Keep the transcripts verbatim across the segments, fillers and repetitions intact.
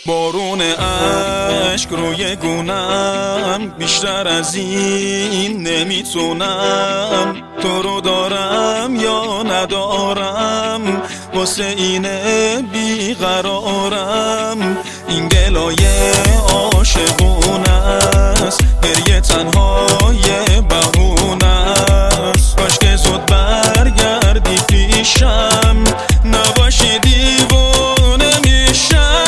بارون عشق روی گونم، بیشتر از این نمیتونم. تو رو دارم یا ندارم، واسه اینه بیقرارم. این گلای عاشقونه است، گریه تنهای بهونه است. کاش که زود برگردی پیشم، نباشی دیوونه میشم.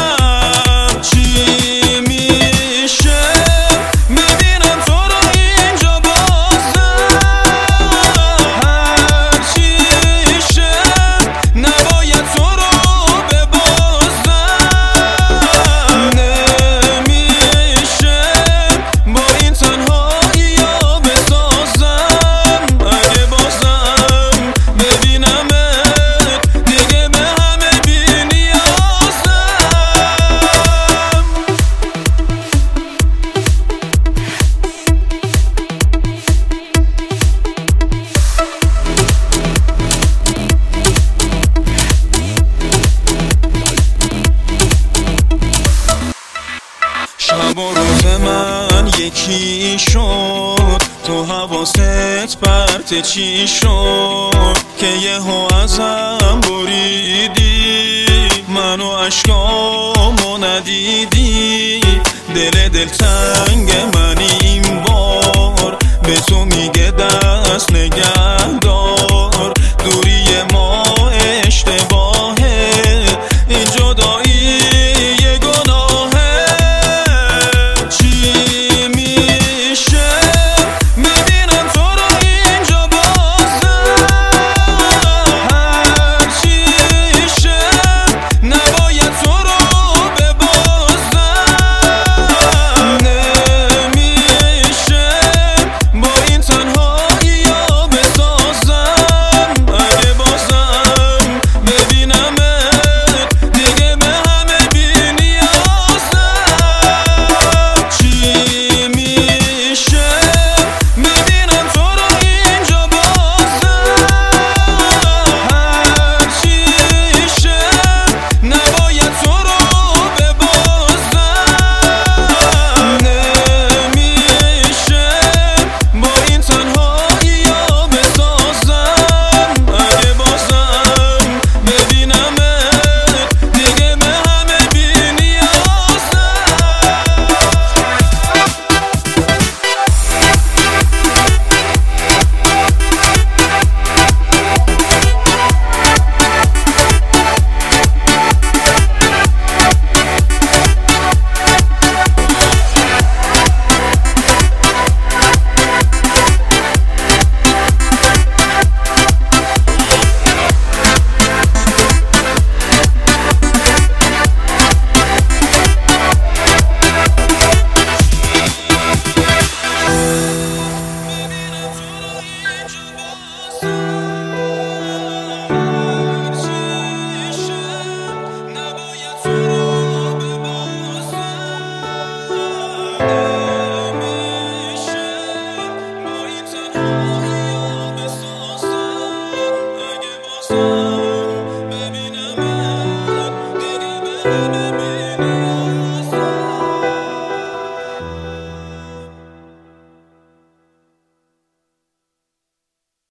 شب و روز من یکی شد، تو حواست پرت چی شد که یهو ازم بریدی، منو عشقامو ندیدی. دل دل تنگ من